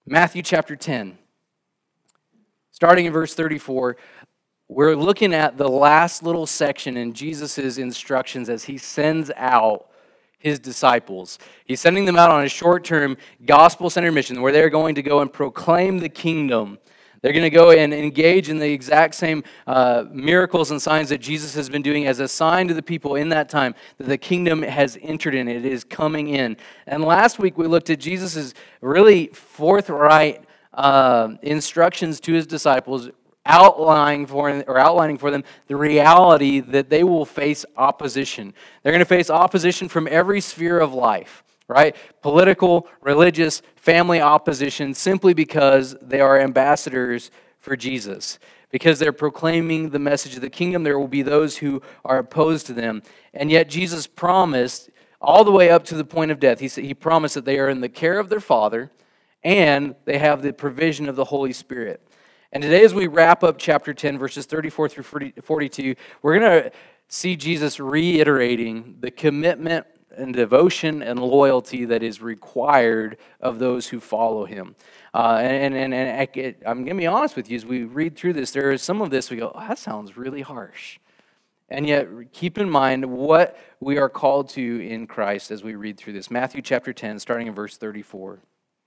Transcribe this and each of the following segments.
Matthew chapter 10, starting in verse 34, we're looking at the last little section in Jesus' instructions as he sends out his disciples. He's sending them out on a short-term gospel-centered mission where they're going to go and proclaim the kingdom. They're going to go and engage in the exact same miracles and signs that Jesus has been doing as a sign to the people in that time that the kingdom has entered in. It is coming in. And last week we looked at Jesus' really forthright instructions to his disciples, outlining for them the reality that they will face opposition. They're going to face opposition from every sphere of life. Right? Political, religious, family opposition simply because they are ambassadors for Jesus. Because they're proclaiming the message of the kingdom, there will be those who are opposed to them. And yet Jesus promised, all the way up to the point of death, he promised that they are in the care of their Father and they have the provision of the Holy Spirit. And today as we wrap up chapter 10, verses 34 through 42, we're going to see Jesus reiterating the commitment and devotion and loyalty that is required of those who follow him. I'm going to be honest with you, as we read through this, there is some of this we go, that sounds really harsh. And yet, keep in mind what we are called to in Christ as we read through this. Matthew chapter 10, starting in verse 34.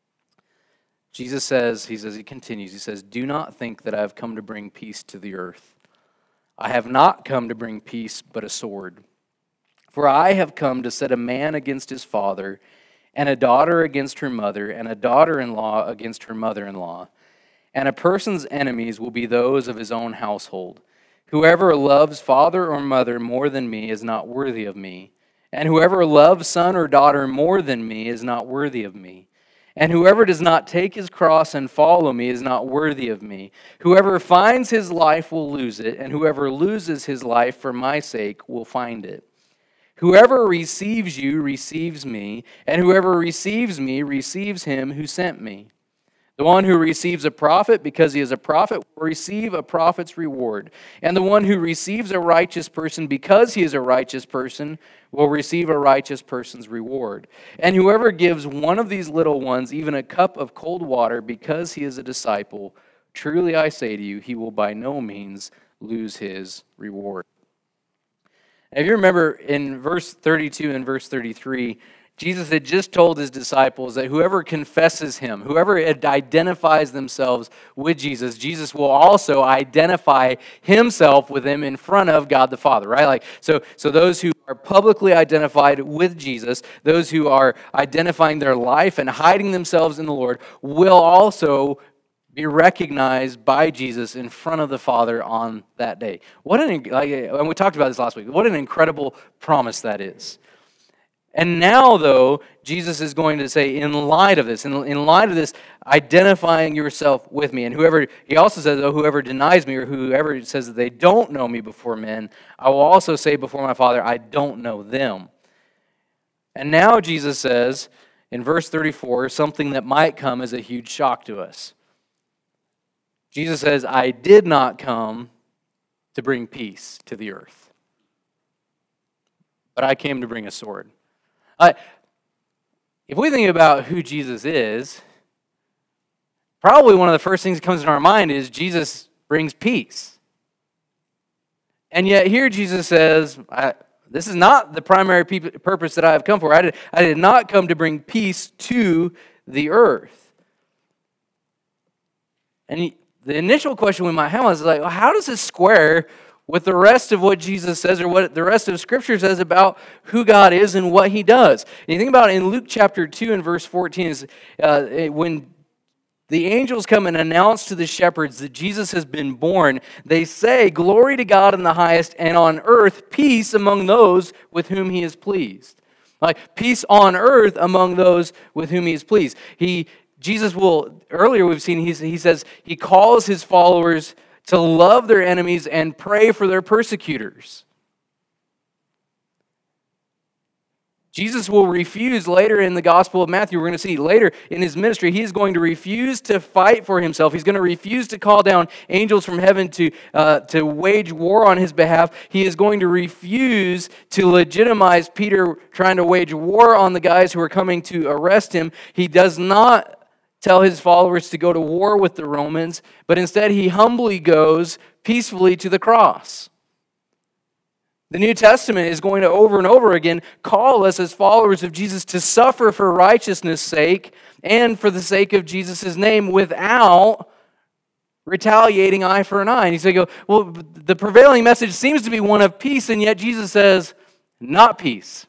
Jesus says, he continues, he says, "Do not think that I have come to bring peace to the earth. I have not come to bring peace, but a sword. For I have come to set a man against his father, and a daughter against her mother, and a daughter-in-law against her mother-in-law. And a person's enemies will be those of his own household. Whoever loves father or mother more than me is not worthy of me. And whoever loves son or daughter more than me is not worthy of me. And whoever does not take his cross and follow me is not worthy of me. Whoever finds his life will lose it, and whoever loses his life for my sake will find it. Whoever receives you receives me, and whoever receives me receives him who sent me. The one who receives a prophet because he is a prophet will receive a prophet's reward. And the one who receives a righteous person because he is a righteous person will receive a righteous person's reward. And whoever gives one of these little ones even a cup of cold water because he is a disciple, truly I say to you, he will by no means lose his reward." Now, if you remember in verse 32 and verse 33, Jesus had just told his disciples that whoever confesses him, whoever identifies themselves with Jesus, Jesus will also identify himself with them in front of God the Father, right? So those who are publicly identified with Jesus, those who are identifying their life and hiding themselves in the Lord, will also be recognized by Jesus in front of the Father on that day. And we talked about this last week. What an incredible promise that is. And now, though, Jesus is going to say, in light of this, identifying yourself with me, and he also says, whoever denies me or whoever says that they don't know me before men, I will also say before my Father, I don't know them. And now Jesus says, in verse 34, something that might come as a huge shock to us. Jesus says, I did not come to bring peace to the earth, but I came to bring a sword. If we think about who Jesus is, probably one of the first things that comes to our mind is Jesus brings peace. And yet here Jesus says, this is not the primary purpose that I have come for. I did not come to bring peace to the earth. And the initial question we might have is how does this square with the rest of what Jesus says or what the rest of Scripture says about who God is and what He does? And you think about it in Luke chapter 2 and verse 14, is when the angels come and announce to the shepherds that Jesus has been born, they say, "Glory to God in the highest, and on earth peace among those with whom He is pleased." Peace on earth among those with whom He is pleased. Jesus will, earlier we've seen, he says he calls his followers to love their enemies and pray for their persecutors. Jesus will refuse later in the Gospel of Matthew, we're going to see later in his ministry, he is going to refuse to fight for himself. He's going to refuse to call down angels from heaven to wage war on his behalf. He is going to refuse to legitimize Peter trying to wage war on the guys who are coming to arrest him. He does not tell his followers to go to war with the Romans, but instead he humbly goes peacefully to the cross. The New Testament is going to over and over again call us as followers of Jesus to suffer for righteousness' sake and for the sake of Jesus' name without retaliating eye for an eye. And you say, well, the prevailing message seems to be one of peace, and yet Jesus says, not peace.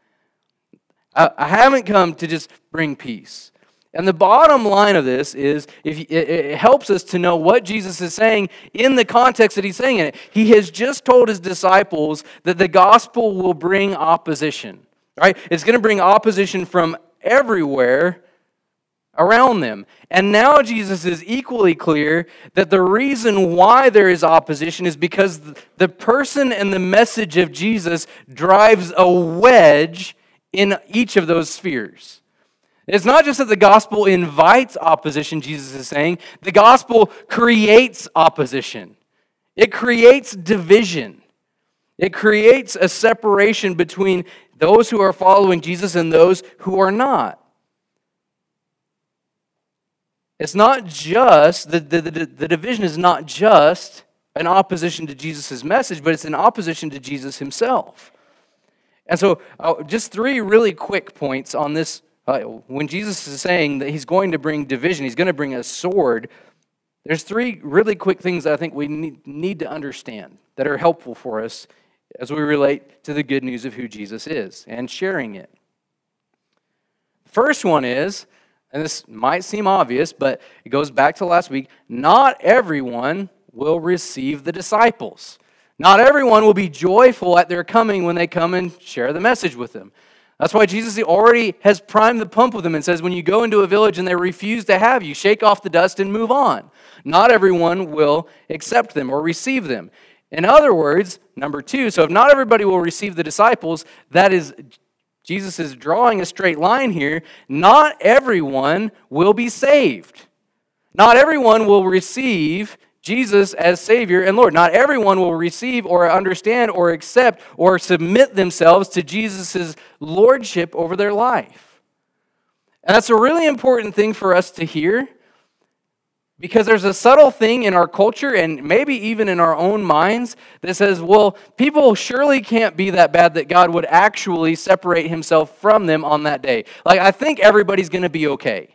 I haven't come to just bring peace. And the bottom line of this is, it helps us to know what Jesus is saying in the context that he's saying it. He has just told his disciples that the gospel will bring opposition. Right? It's going to bring opposition from everywhere around them. And now Jesus is equally clear that the reason why there is opposition is because the person and the message of Jesus drives a wedge in each of those spheres. It's not just that the gospel invites opposition, Jesus is saying. The gospel creates opposition. It creates division. It creates a separation between those who are following Jesus and those who are not. It's not just, the division is not just an opposition to Jesus' message, but it's an opposition to Jesus himself. And so, just three really quick points on this. When Jesus is saying that he's going to bring division, he's going to bring a sword, there's three really quick things that I think we need to understand that are helpful for us as we relate to the good news of who Jesus is and sharing it. First one is, and this might seem obvious, but it goes back to last week, not everyone will receive the disciples. Not everyone will be joyful at their coming when they come and share the message with them. That's why Jesus already has primed the pump with them and says, when you go into a village and they refuse to have you, shake off the dust and move on. Not everyone will accept them or receive them. In other words, number two, so if not everybody will receive the disciples, that is, Jesus is drawing a straight line here. Not everyone will be saved. Not everyone will receive Jesus as Savior and Lord. Not everyone will receive or understand or accept or submit themselves to Jesus' lordship over their life. And that's a really important thing for us to hear, because there's a subtle thing in our culture and maybe even in our own minds that says, well, people surely can't be that bad that God would actually separate himself from them on that day. Like, I think everybody's going to be okay.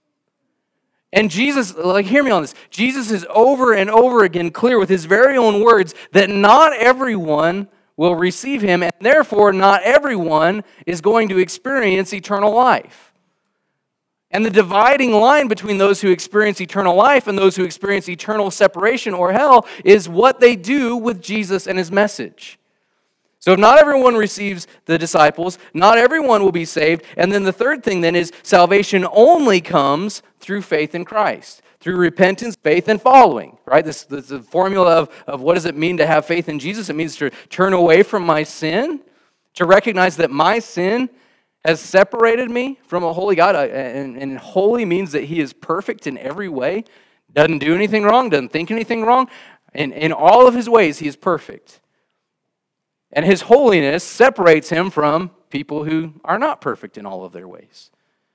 And Jesus, hear me on this. Jesus is over and over again clear with his very own words that not everyone will receive him, and therefore not everyone is going to experience eternal life. And the dividing line between those who experience eternal life and those who experience eternal separation or hell is what they do with Jesus and his message. So if not everyone receives the disciples, not everyone will be saved. And then the third thing then is salvation only comes through faith in Christ, through repentance, faith, and following, right? This is the formula of what does it mean to have faith in Jesus? It means to turn away from my sin, to recognize that my sin has separated me from a holy God. And holy means that he is perfect in every way, doesn't do anything wrong, doesn't think anything wrong. In all of his ways, he is perfect. And his holiness separates him from people who are not perfect in all of their ways.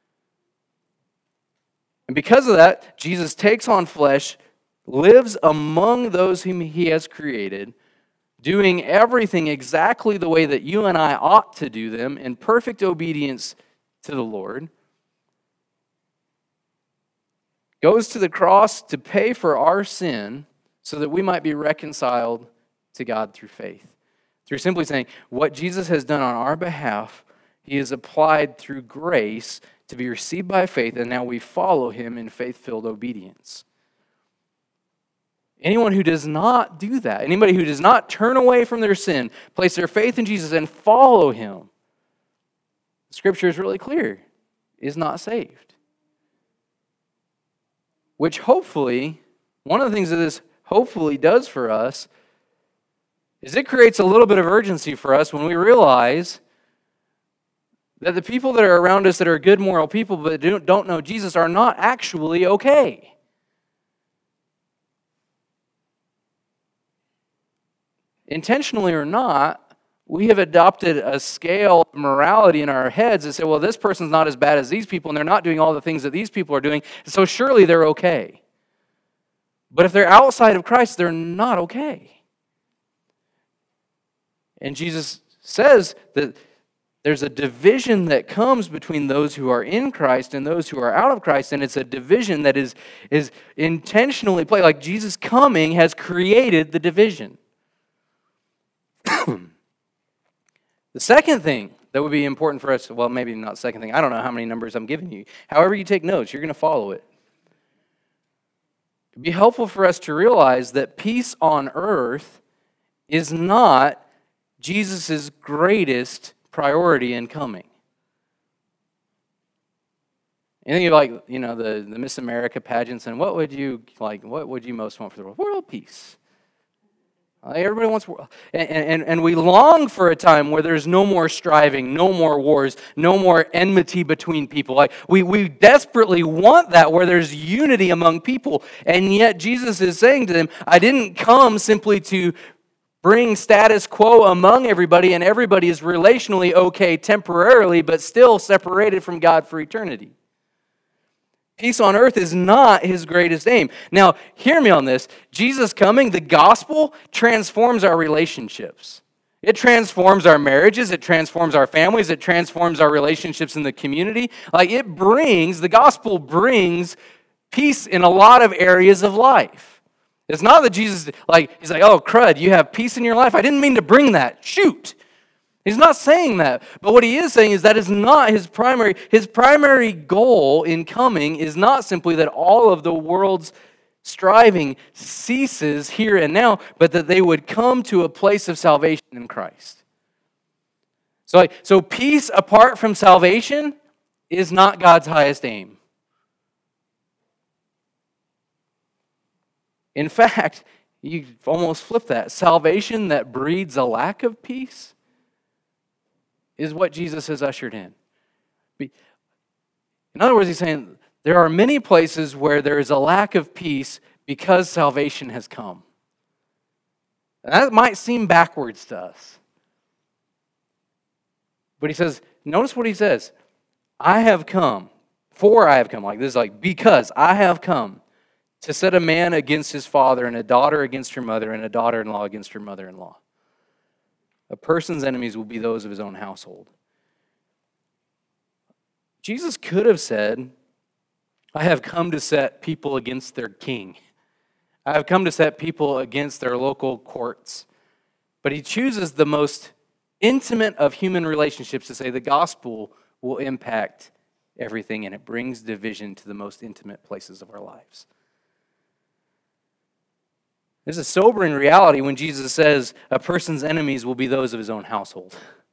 And because of that, Jesus takes on flesh, lives among those whom he has created, doing everything exactly the way that you and I ought to do them in perfect obedience to the Lord, goes to the cross to pay for our sin so that we might be reconciled to God through faith. Through simply saying, what Jesus has done on our behalf, he has applied through grace to be received by faith, and now we follow him in faith-filled obedience. Anyone who does not do that, anybody who does not turn away from their sin, place their faith in Jesus and follow him, the scripture is really clear, is not saved. Which hopefully, one of the things that this hopefully does for us is it creates a little bit of urgency for us when we realize that the people that are around us that are good moral people but don't know Jesus are not actually okay. Intentionally or not, we have adopted a scale of morality in our heads and say, well, this person's not as bad as these people, and they're not doing all the things that these people are doing, so surely they're okay. But if they're outside of Christ, they're not okay. And Jesus says that there's a division that comes between those who are in Christ and those who are out of Christ, and it's a division that is intentionally played. Like Jesus coming has created the division. The second thing that would be important for us, well, maybe not second thing, I don't know how many numbers I'm giving you. However you take notes, you're going to follow it. It'd be helpful for us to realize that peace on earth is not Jesus' greatest priority in coming. And then you like, the Miss America pageants, and what would you most want for the world? World peace. Everybody wants world. And we long for a time where there's no more striving, no more wars, no more enmity between people. Like we desperately want that, where there's unity among people. And yet Jesus is saying to them, I didn't come simply to bring status quo among everybody, and everybody is relationally okay temporarily, but still separated from God for eternity. Peace on earth is not his greatest aim. Now, hear me on this. Jesus coming, the gospel transforms our relationships. It transforms our marriages. It transforms our families. It transforms our relationships in the community. The gospel brings peace in a lot of areas of life. It's not that Jesus, he's like, oh, crud, you have peace in your life? I didn't mean to bring that. Shoot. He's not saying that. But what he is saying is that is not his primary. His primary goal in coming is not simply that all of the world's striving ceases here and now, but that they would come to a place of salvation in Christ. So peace apart from salvation is not God's highest aim. In fact, you almost flip that. Salvation that breeds a lack of peace is what Jesus has ushered in. In other words, he's saying there are many places where there is a lack of peace because salvation has come. And that might seem backwards to us. But he says, notice what he says. I have come, because I have come to set a man against his father, and a daughter against her mother, and a daughter-in-law against her mother-in-law. A person's enemies will be those of his own household. Jesus could have said, I have come to set people against their king. I have come to set people against their local courts. But he chooses the most intimate of human relationships to say the gospel will impact everything, and it brings division to the most intimate places of our lives. There's a sobering reality when Jesus says a person's enemies will be those of his own household.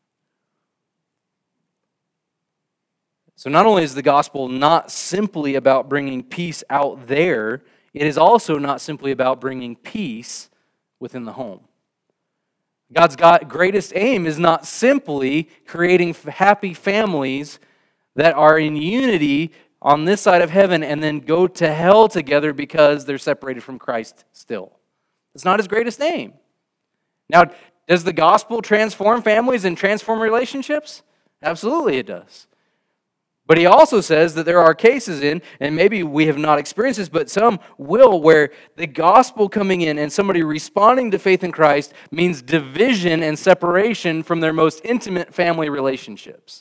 So not only is the gospel not simply about bringing peace out there, it is also not simply about bringing peace within the home. God's greatest aim is not simply creating happy families that are in unity on this side of heaven and then go to hell together because they're separated from Christ still. It's not his greatest aim. Now, does the gospel transform families and transform relationships? Absolutely it does. But he also says that there are cases and maybe we have not experienced this, but some will, where the gospel coming in and somebody responding to faith in Christ means division and separation from their most intimate family relationships.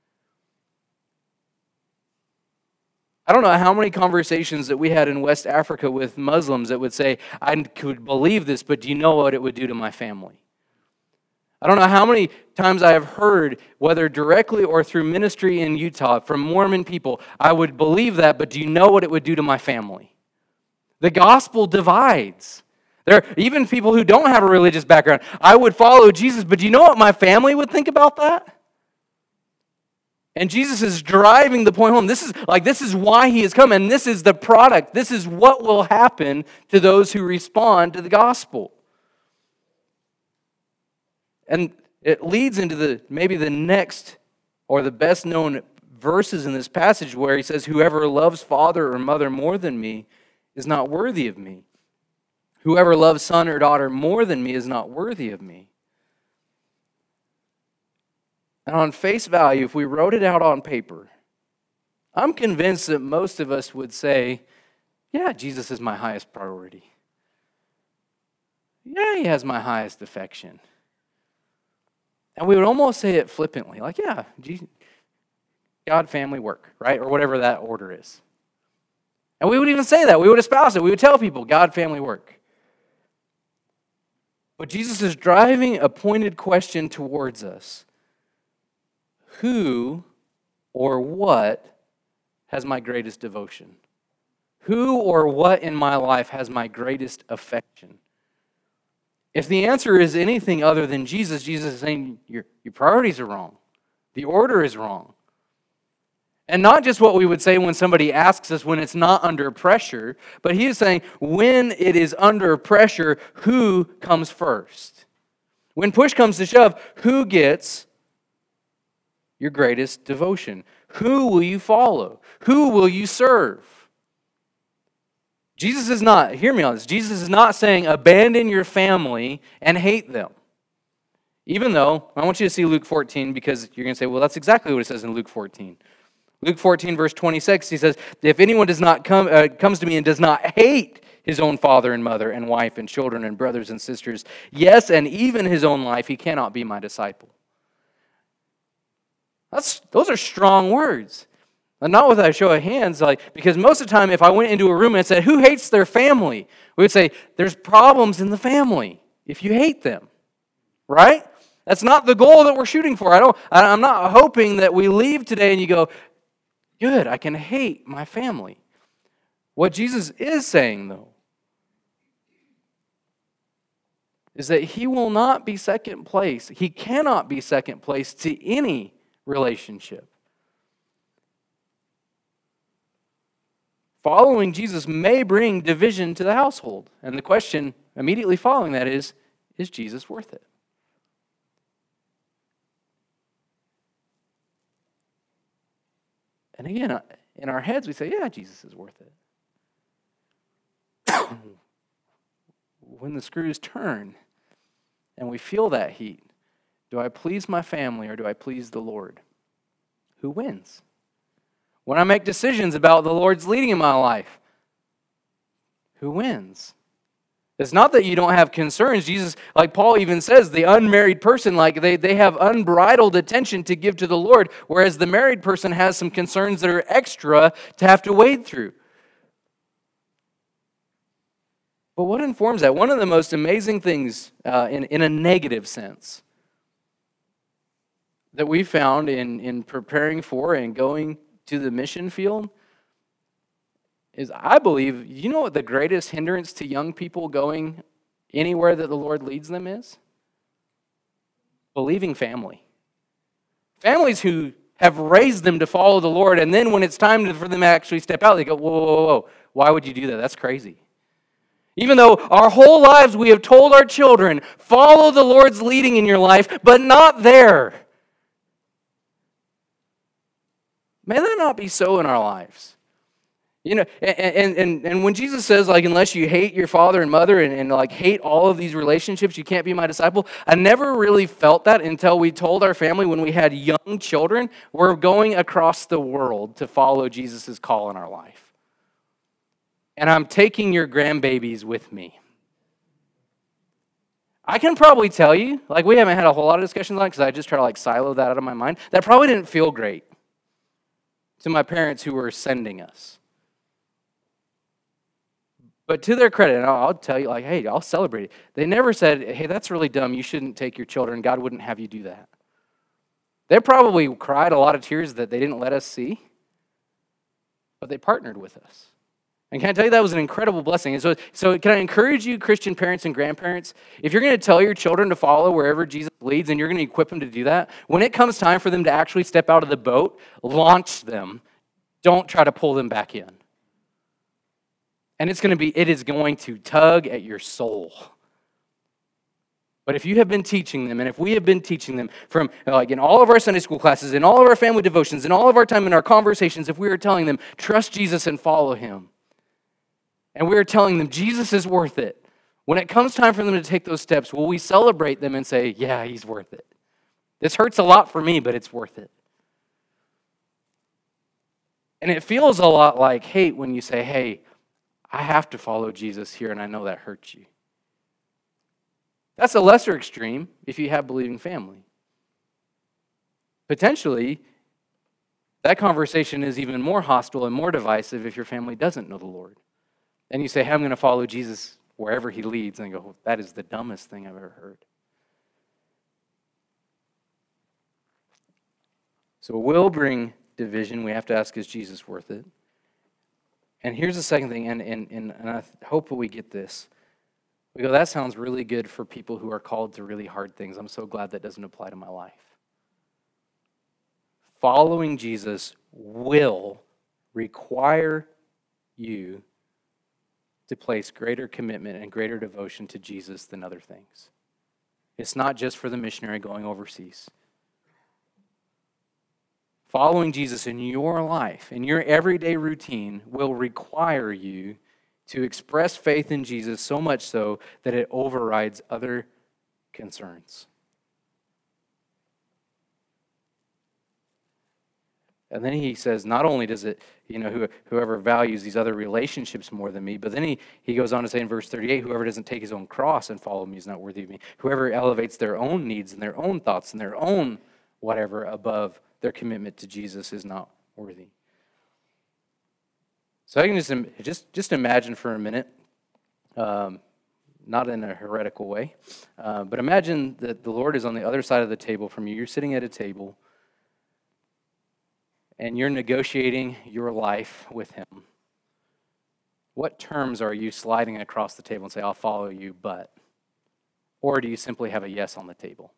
I don't know how many conversations that we had in West Africa with Muslims that would say, I could believe this, but do you know what it would do to my family? I don't know how many times I have heard, whether directly or through ministry in Utah, from Mormon people, I would believe that, but do you know what it would do to my family? The gospel divides. There are even people who don't have a religious background. I would follow Jesus, but do you know what my family would think about that? And Jesus is driving the point home. This is why he has come, and this is the product. This is what will happen to those who respond to the gospel. And it leads into maybe the next or the best known verses in this passage where he says, whoever loves father or mother more than me is not worthy of me. Whoever loves son or daughter more than me is not worthy of me. And on face value, if we wrote it out on paper, I'm convinced that most of us would say, yeah, Jesus is my highest priority. Yeah, he has my highest affection. And we would almost say it flippantly, like, yeah, God, family, work, right? Or whatever that order is. And we would even say that. We would espouse it. We would tell people, God, family, work. But Jesus is driving a pointed question towards us. Who or what has my greatest devotion? Who or what in my life has my greatest affection? If the answer is anything other than Jesus, Jesus is saying your priorities are wrong. The order is wrong. And not just what we would say when somebody asks us when it's not under pressure, but he is saying when it is under pressure, who comes first? When push comes to shove, who gets your greatest devotion? Who will you follow? Who will you serve? Jesus is not, hear me on this, Jesus is not saying abandon your family and hate them. Even though, I want you to see Luke 14 because you're going to say, well, that's exactly what it says in Luke 14. Luke 14, verse 26, he says, if anyone does not comes to me and does not hate his own father and mother and wife and children and brothers and sisters, yes, and even his own life, he cannot be my disciple. Those are strong words. And not with a show of hands, because most of the time if I went into a room and said, who hates their family? We would say, there's problems in the family if you hate them, right? That's not the goal that we're shooting for. I'm not hoping that we leave today and you go, good, I can hate my family. What Jesus is saying, though, is that he will not be second place. He cannot be second place to any relationship. Following Jesus may bring division to the household. And the question immediately following that is Jesus worth it? And again, in our heads, we say, yeah, Jesus is worth it. When the screws turn and we feel that heat, do I please my family or do I please the Lord? Who wins? When I make decisions about the Lord's leading in my life, who wins? It's not that you don't have concerns. Jesus, like Paul even says, the unmarried person, they have unbridled attention to give to the Lord, whereas the married person has some concerns that are extra to have to wade through. But what informs that? One of the most amazing things in a negative sense that we found in preparing for and going to the mission field is, I believe, you know what the greatest hindrance to young people going anywhere that the Lord leads them is? Believing family. Families who have raised them to follow the Lord, and then when it's time for them to actually step out, they go, whoa, whoa, whoa, why would you do that? That's crazy. Even though our whole lives we have told our children, follow the Lord's leading in your life, but not there. May that not be so in our lives. You know, and when Jesus says, unless you hate your father and mother and hate all of these relationships, you can't be my disciple, I never really felt that until we told our family when we had young children, we're going across the world to follow Jesus' call in our life. And I'm taking your grandbabies with me. I can probably tell you, we haven't had a whole lot of discussions on it because I just try to silo that out of my mind. That probably didn't feel great to my parents who were sending us. But to their credit, and I'll tell you, hey, I'll celebrate it. They never said, hey, that's really dumb. You shouldn't take your children. God wouldn't have you do that. They probably cried a lot of tears that they didn't let us see, but they partnered with us. And can I tell you, that was an incredible blessing. And so can I encourage you, Christian parents and grandparents, if you're going to tell your children to follow wherever Jesus leads and you're going to equip them to do that, when it comes time for them to actually step out of the boat, launch them. Don't try to pull them back in. And it is going to tug at your soul. But if you have been teaching them, and if we have been teaching them from in all of our Sunday school classes, in all of our family devotions, in all of our time in our conversations, if we are telling them, trust Jesus and follow him, and we are telling them Jesus is worth it, when it comes time for them to take those steps, will we celebrate them and say, yeah, he's worth it? This hurts a lot for me, but it's worth it. And it feels a lot like hate when you say, hey, I have to follow Jesus here, and I know that hurts you. That's a lesser extreme if you have believing family. Potentially, that conversation is even more hostile and more divisive if your family doesn't know the Lord. And you say, hey, I'm going to follow Jesus wherever he leads. And I go, that is the dumbest thing I've ever heard. So it will bring division. We have to ask, is Jesus worth it? And here's the second thing, and I hope we get this. We go, that sounds really good for people who are called to really hard things. I'm so glad that doesn't apply to my life. Following Jesus will require you to place greater commitment and greater devotion to Jesus than other things. It's not just for the missionary going overseas. Following Jesus in your life, in your everyday routine, will require you to express faith in Jesus so much so that it overrides other concerns. And then he says, not only does it, whoever values these other relationships more than me, but then he goes on to say in verse 38, whoever doesn't take his own cross and follow me is not worthy of me. Whoever elevates their own needs and their own thoughts and their own whatever above their commitment to Jesus is not worthy. So I can just imagine for a minute, not in a heretical way, but imagine that the Lord is on the other side of the table from you. You're sitting at a table, and you're negotiating your life with him. What terms are you sliding across the table and say, I'll follow you, but? Or do you simply have a yes on the table?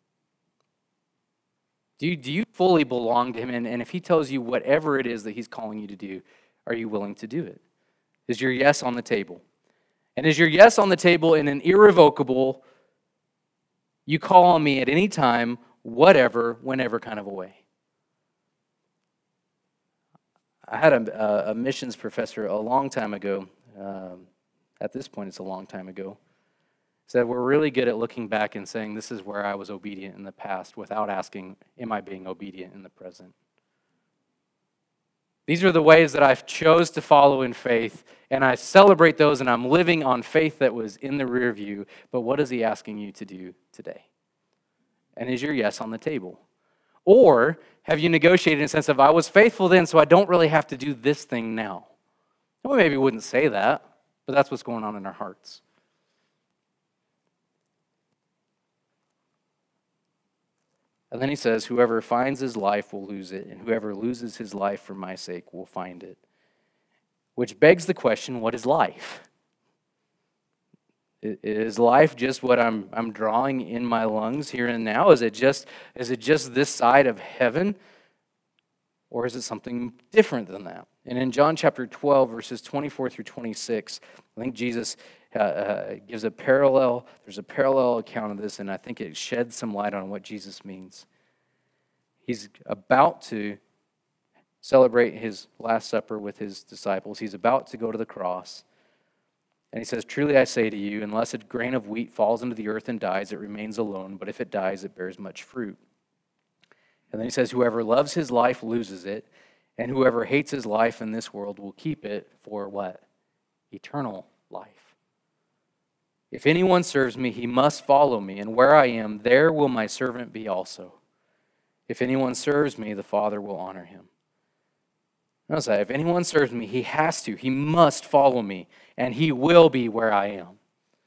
Do you fully belong to him? And if he tells you whatever it is that he's calling you to do, are you willing to do it? Is your yes on the table? And is your yes on the table in an irrevocable, you call on me at any time, whatever, whenever kind of a way? I had a missions professor a long time ago. At this point, it's a long time ago. Said we're really good at looking back and saying this is where I was obedient in the past without asking, am I being obedient in the present? These are the ways that I've chose to follow in faith, and I celebrate those, and I'm living on faith that was in the rear view. But what is he asking you to do today? And is your yes on the table? Or have you negotiated in a sense of, I was faithful then, so I don't really have to do this thing now? And we maybe wouldn't say that, but that's what's going on in our hearts. And then he says, whoever finds his life will lose it, and whoever loses his life for my sake will find it. Which begs the question, what is life? Is life just what I'm drawing in my lungs here and now? Is it just this side of heaven? Or is it something different than that? And in John chapter 12, verses 24 through 26, I think Jesus gives a parallel. There's a parallel account of this, and I think it sheds some light on what Jesus means. He's about to celebrate his Last Supper with his disciples. He's about to go to the cross. And he says, truly I say to you, unless a grain of wheat falls into the earth and dies, it remains alone. But if it dies, it bears much fruit. And then he says, whoever loves his life loses it. And whoever hates his life in this world will keep it for what? Eternal life. If anyone serves me, he must follow me. And where I am, there will my servant be also. If anyone serves me, the Father will honor him. Notice that. If anyone serves me, he must follow me, and he will be where I am.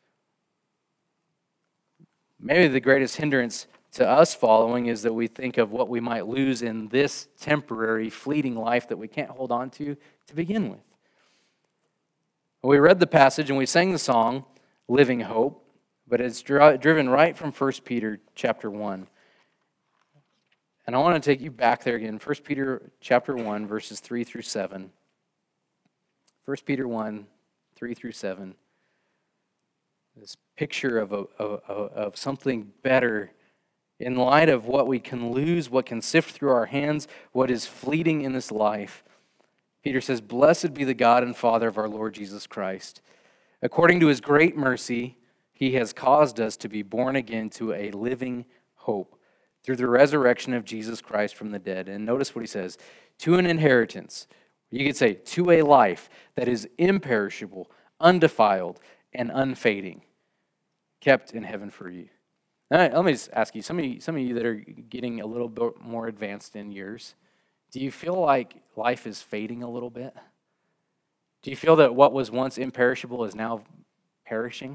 Maybe the greatest hindrance to us following is that we think of what we might lose in this temporary, fleeting life that we can't hold on to begin with. We read the passage and we sang the song, Living Hope, but it's driven right from 1 Peter chapter 1. And I want to take you back there again, 1 Peter chapter 1, verses 3 through 7. 1 Peter 1, 3 through 7. This picture of something better in light of what we can lose, what can sift through our hands, what is fleeting in this life. Peter says, blessed be the God and Father of our Lord Jesus Christ. According to his great mercy, he has caused us to be born again to a living hope through the resurrection of Jesus Christ from the dead. And notice what he says, to an inheritance, you could say, to a life that is imperishable, undefiled, and unfading, kept in heaven for you. All right, let me just ask you, some of you that are getting a little bit more advanced in years, do you feel like life is fading a little bit? Do you feel that what was once imperishable is now perishing?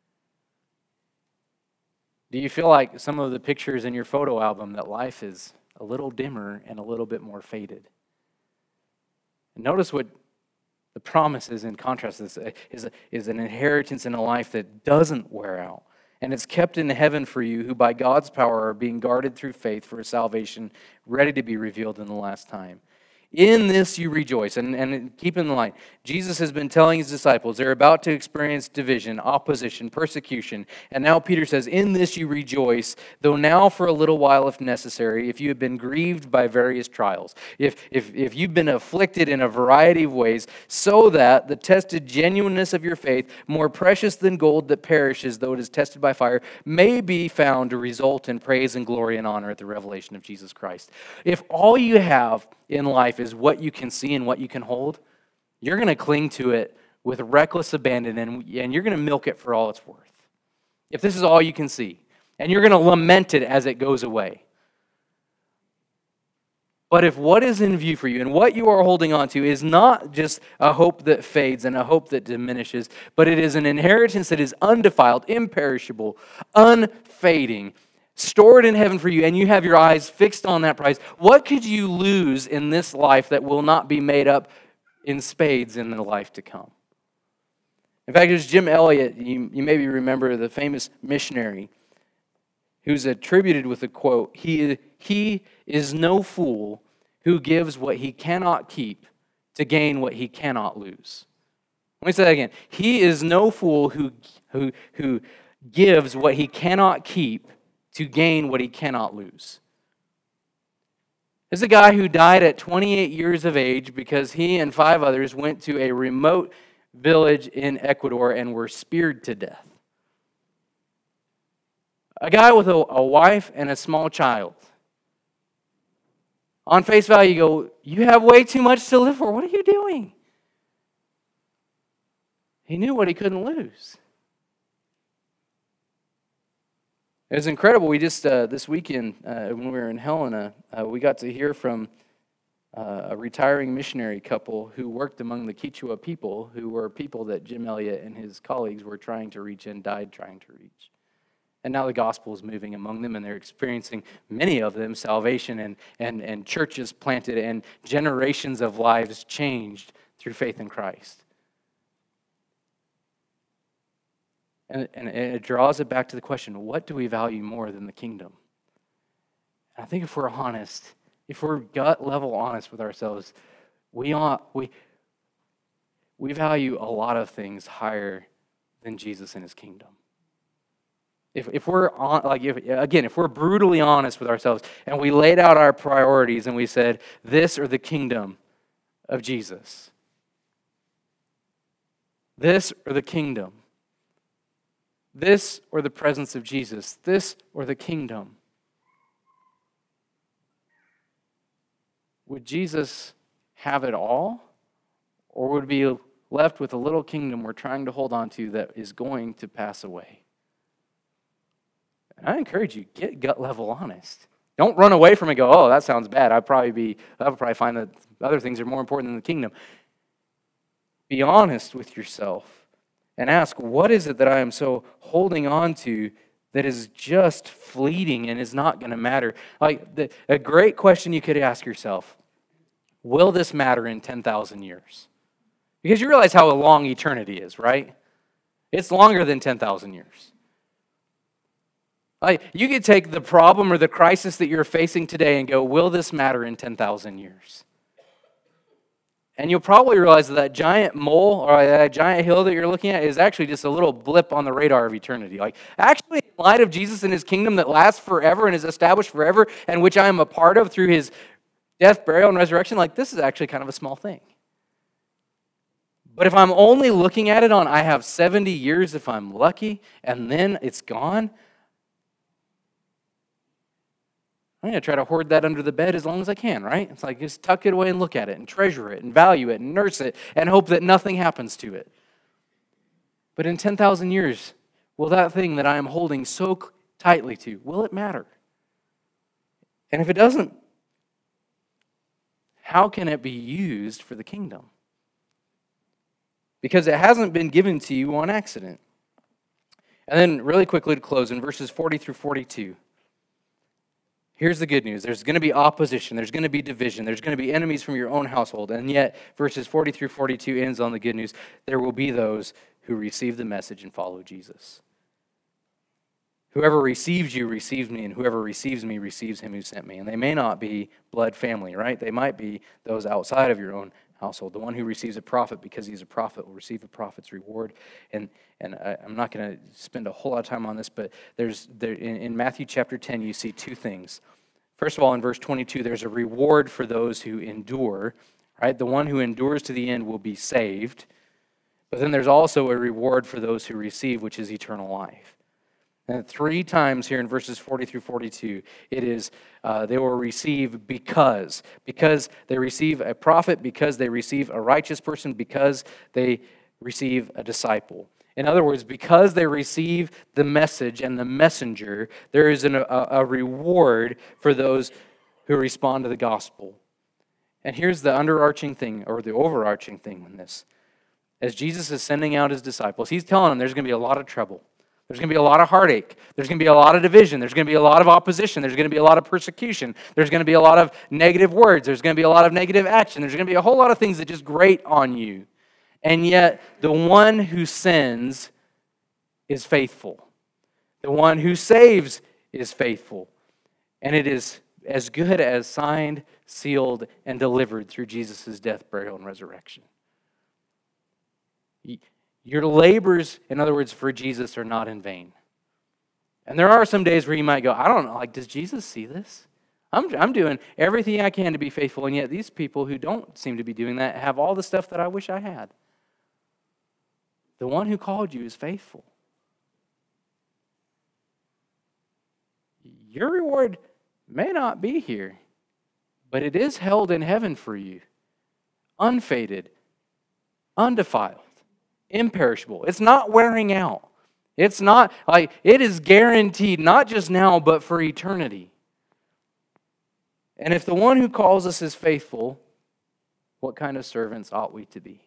Do you feel like some of the pictures in your photo album that life is a little dimmer and a little bit more faded? And notice what the promise is in contrast. Is an inheritance in a life that doesn't wear out. And it's kept in heaven for you, who by God's power are being guarded through faith for a salvation ready to be revealed in the last time. In this you rejoice. And keep in mind, Jesus has been telling his disciples they're about to experience division, opposition, persecution. And now Peter says, in this you rejoice, though now for a little while if necessary, if you have been grieved by various trials. If you've been afflicted in a variety of ways, so that the tested genuineness of your faith, more precious than gold that perishes, though it is tested by fire, may be found to result in praise and glory and honor at the revelation of Jesus Christ. If all you have in life is what you can see and what you can hold, you're going to cling to it with reckless abandon, and you're going to milk it for all it's worth. If this is all you can see, and you're going to lament it as it goes away. But if what is in view for you and what you are holding on to is not just a hope that fades and a hope that diminishes, but it is an inheritance that is undefiled, imperishable, unfading, stored in heaven for you, and you have your eyes fixed on that prize, what could you lose in this life that will not be made up in spades in the life to come? In fact, it was Jim Elliot, you maybe remember, the famous missionary, who's attributed with a quote, he is no fool who gives what he cannot keep to gain what he cannot lose. Let me say that again. He is no fool who gives what he cannot keep to gain what he cannot lose. There's a guy who died at 28 years of age because he and 5 others went to a remote village in Ecuador and were speared to death. A guy with a wife and a small child. On face value, you go, you have way too much to live for. What are you doing? He knew what he couldn't lose. It was incredible. We just, this weekend, when we were in Helena, we got to hear from a retiring missionary couple who worked among the Quechua people, who were people that Jim Elliot and his colleagues were trying to reach and died trying to reach. And now the gospel is moving among them, and they're experiencing, many of them, salvation and churches planted and generations of lives changed through faith in Christ. And it draws it back to the question, what do we value more than the kingdom? And I think if we're honest, if we're gut level honest with ourselves, we value a lot of things higher than Jesus and his kingdom. If we're if we're brutally honest with ourselves and we laid out our priorities and we said, this or the kingdom of Jesus, this or the kingdom, this or the presence of Jesus, this or the kingdom, would Jesus have it all? Or would we be left with a little kingdom we're trying to hold on to that is going to pass away? And I encourage you, get gut level honest. Don't run away from it and go, oh, that sounds bad. I would probably find that other things are more important than the kingdom. Be honest with yourself and ask, what is it that I am so holding on to that is just fleeting and is not going to matter? A great question you could ask yourself, will this matter in 10,000 years? Because you realize how long eternity is, right? It's longer than 10,000 years. You could take the problem or the crisis that you're facing today and go, will this matter in 10,000 years? And you'll probably realize that giant mole or that giant hill that you're looking at is actually just a little blip on the radar of eternity. Actually, in light of Jesus and his kingdom that lasts forever and is established forever, and which I am a part of through his death, burial, and resurrection, this is actually kind of a small thing. But if I'm only looking at it on, I have 70 years if I'm lucky, and then it's gone, I'm going to try to hoard that under the bed as long as I can, right? It's like just tuck it away and look at it and treasure it and value it and nurse it and hope that nothing happens to it. But in 10,000 years, will that thing that I am holding so tightly to, will it matter? And if it doesn't, how can it be used for the kingdom? Because it hasn't been given to you on accident. And then really quickly to close, in verses 40 through 42, here's the good news. There's going to be opposition. There's going to be division. There's going to be enemies from your own household. And yet, verses 40 through 42 ends on the good news. There will be those who receive the message and follow Jesus. Whoever receives you receives me, and whoever receives me receives him who sent me. And they may not be blood family, right? They might be those outside of your own household. The one who receives a prophet because he's a prophet will receive a prophet's reward. And I'm not going to spend a whole lot of time on this, but in Matthew chapter 10, you see two things. First of all, in verse 22, there's a reward for those who endure, right? The one who endures to the end will be saved. But then there's also a reward for those who receive, which is eternal life. And 3 times here in verses 40 through 42, it is they will receive because they receive a prophet, because they receive a righteous person, because they receive a disciple. In other words, because they receive the message and the messenger, there is a reward for those who respond to the gospel. And here's the underarching thing, or the overarching thing in this. As Jesus is sending out his disciples, he's telling them there's going to be a lot of trouble. There's going to be a lot of heartache. There's going to be a lot of division. There's going to be a lot of opposition. There's going to be a lot of persecution. There's going to be a lot of negative words. There's going to be a lot of negative action. There's going to be a whole lot of things that just grate on you. And yet, the one who sends is faithful. The one who saves is faithful. And it is as good as signed, sealed, and delivered through Jesus' death, burial, and resurrection. Your labors, in other words, for Jesus are not in vain. And there are some days where you might go, I don't know, does Jesus see this? I'm doing everything I can to be faithful, and yet these people who don't seem to be doing that have all the stuff that I wish I had. The one who called you is faithful. Your reward may not be here, but it is held in heaven for you, unfaded, undefiled, imperishable. It's not wearing out. It's not it is guaranteed, not just now, but for eternity. And if the one who calls us is faithful, what kind of servants ought we to be?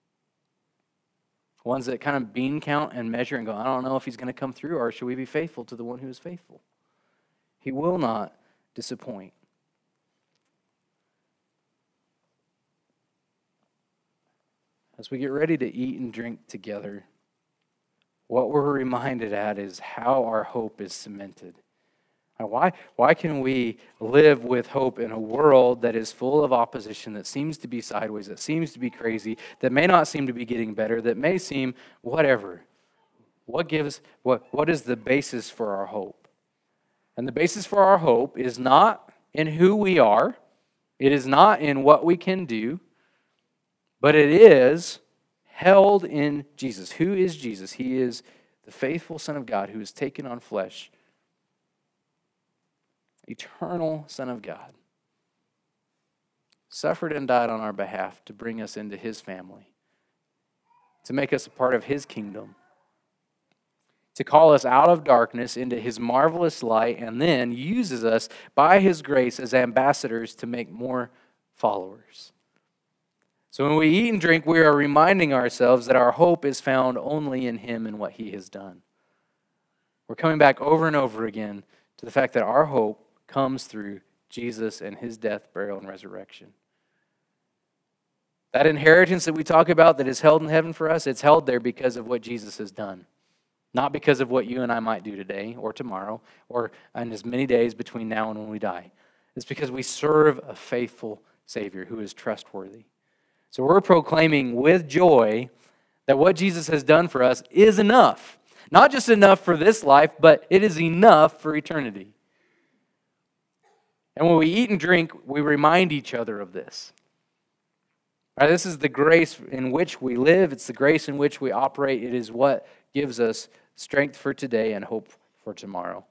Ones that kind of bean count and measure and go, I don't know if he's going to come through, or should we be faithful to the one who is faithful? He will not disappoint. As we get ready to eat and drink together, what we're reminded at is how our hope is cemented. Why can we live with hope in a world that is full of opposition, that seems to be sideways, that seems to be crazy, that may not seem to be getting better, that may seem whatever? What is the basis for our hope? And the basis for our hope is not in who we are, it is not in what we can do, but it is held in Jesus. Who is Jesus? He is the faithful Son of God who has taken on flesh. Eternal Son of God. Suffered and died on our behalf to bring us into his family. To make us a part of his kingdom. To call us out of darkness into his marvelous light, and then uses us by his grace as ambassadors to make more followers. So when we eat and drink, we are reminding ourselves that our hope is found only in him and what he has done. We're coming back over and over again to the fact that our hope comes through Jesus and his death, burial, and resurrection. That inheritance that we talk about that is held in heaven for us, it's held there because of what Jesus has done. Not because of what you and I might do today or tomorrow or in as many days between now and when we die. It's because we serve a faithful Savior who is trustworthy. So we're proclaiming with joy that what Jesus has done for us is enough. Not just enough for this life, but it is enough for eternity. And when we eat and drink, we remind each other of this. Right, this is the grace in which we live. It's the grace in which we operate. It is what gives us strength for today and hope for tomorrow.